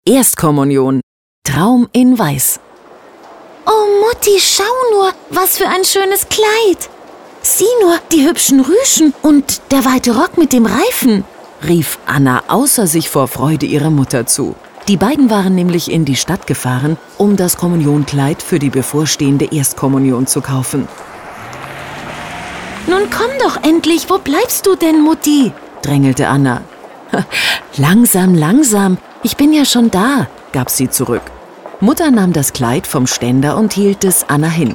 Erstkommunion. Traum in Weiß. Oh Mutti, schau nur, was für ein schönes Kleid. Sieh nur, die hübschen Rüschen und der weite Rock mit dem Reifen, rief Anna außer sich vor Freude ihrer Mutter zu. Die beiden waren nämlich in die Stadt gefahren, um das Kommunionkleid für die bevorstehende Erstkommunion zu kaufen. Nun komm doch endlich, wo bleibst du denn, Mutti? Drängelte Anna. Langsam, langsam, ich bin ja schon da, gab sie zurück. Mutter nahm das Kleid vom Ständer und hielt es Anna hin.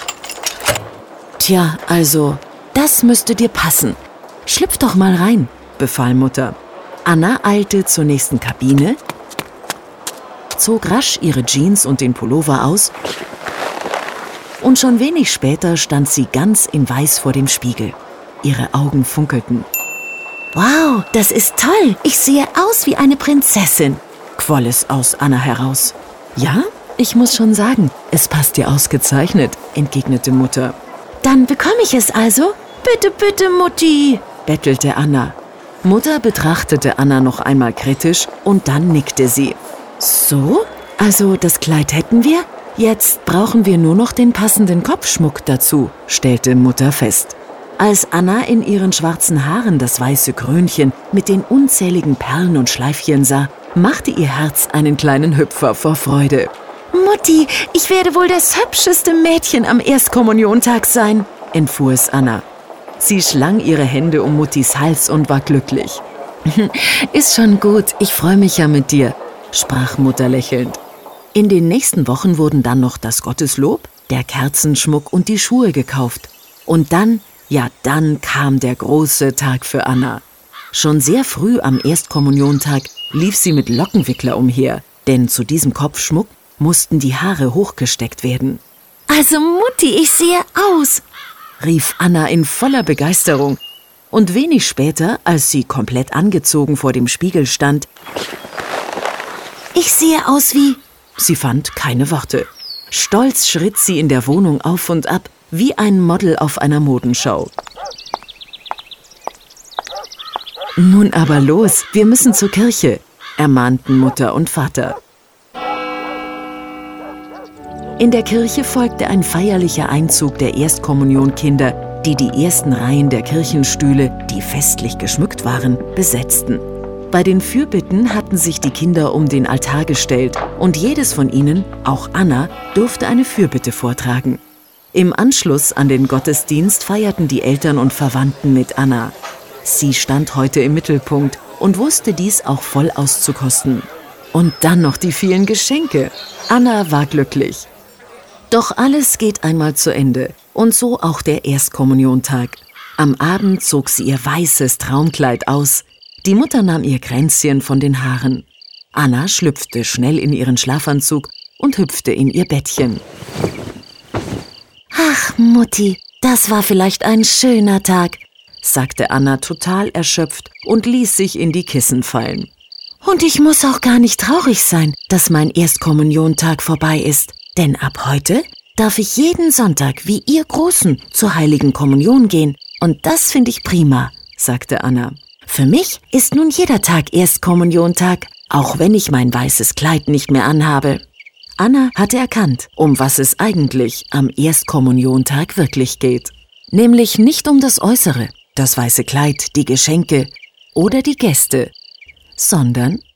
Tja, also, das müsste dir passen. Schlüpf doch mal rein, befahl Mutter. Anna eilte zur nächsten Kabine, zog rasch ihre Jeans und den Pullover aus und schon wenig später stand sie ganz in Weiß vor dem Spiegel. Ihre Augen funkelten. Wow, das ist toll. Ich sehe aus wie eine Prinzessin, quoll es aus Anna heraus. Ja, ich muss schon sagen, es passt dir ausgezeichnet, entgegnete Mutter. Dann bekomme ich es also? Bitte, bitte, Mutti, bettelte Anna. Mutter betrachtete Anna noch einmal kritisch und dann nickte sie. So, also das Kleid hätten wir? Jetzt brauchen wir nur noch den passenden Kopfschmuck dazu, stellte Mutter fest. Als Anna in ihren schwarzen Haaren das weiße Krönchen mit den unzähligen Perlen und Schleifchen sah, machte ihr Herz einen kleinen Hüpfer vor Freude. Mutti, ich werde wohl das hübscheste Mädchen am Erstkommuniontag sein, entfuhr es Anna. Sie schlang ihre Hände um Muttis Hals und war glücklich. Ist schon gut, ich freue mich ja mit dir, sprach Mutter lächelnd. In den nächsten Wochen wurden dann noch das Gotteslob, der Kerzenschmuck und die Schuhe gekauft. Und dann, ja dann kam der große Tag für Anna. Schon sehr früh am Erstkommuniontag lief sie mit Lockenwickler umher, denn zu diesem Kopfschmuck mussten die Haare hochgesteckt werden. Also Mutti, ich sehe aus, rief Anna in voller Begeisterung. Und wenig später, als sie komplett angezogen vor dem Spiegel stand, ich sehe aus wie... Sie fand keine Worte. Stolz schritt sie in der Wohnung auf und ab, wie ein Model auf einer Modenschau. Nun aber los, wir müssen zur Kirche, ermahnten Mutter und Vater. In der Kirche folgte ein feierlicher Einzug der Erstkommunionkinder, die die ersten Reihen der Kirchenstühle, die festlich geschmückt waren, besetzten. Bei den Fürbitten hatten sich die Kinder um den Altar gestellt und jedes von ihnen, auch Anna, durfte eine Fürbitte vortragen. Im Anschluss an den Gottesdienst feierten die Eltern und Verwandten mit Anna. Sie stand heute im Mittelpunkt und wusste dies auch voll auszukosten. Und dann noch die vielen Geschenke. Anna war glücklich. Doch alles geht einmal zu Ende und so auch der Erstkommuniontag. Am Abend zog sie ihr weißes Traumkleid aus. Die Mutter nahm ihr Kränzchen von den Haaren. Anna schlüpfte schnell in ihren Schlafanzug und hüpfte in ihr Bettchen. Ach, Mutti, das war vielleicht ein schöner Tag, sagte Anna total erschöpft und ließ sich in die Kissen fallen. Und ich muss auch gar nicht traurig sein, dass mein Erstkommuniontag vorbei ist. Denn ab heute darf ich jeden Sonntag wie ihr Großen zur Heiligen Kommunion gehen. Und das finde ich prima, sagte Anna. Für mich ist nun jeder Tag Erstkommuniontag, auch wenn ich mein weißes Kleid nicht mehr anhabe. Anna hatte erkannt, um was es eigentlich am Erstkommuniontag wirklich geht. Nämlich nicht um das Äußere, das weiße Kleid, die Geschenke oder die Gäste, sondern